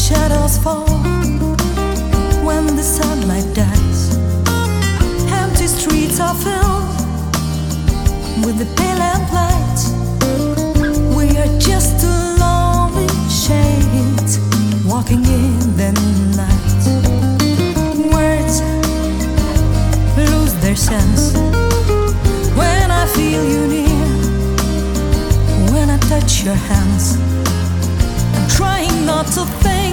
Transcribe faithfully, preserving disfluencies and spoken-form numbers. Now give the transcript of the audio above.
shadows fall when the sunlight dies. Empty streets are filled with the pale lamplight. We are just two lonely shades walking in the night. Words lose their sense when I feel you near, when I touch your hands. I'm trying not to think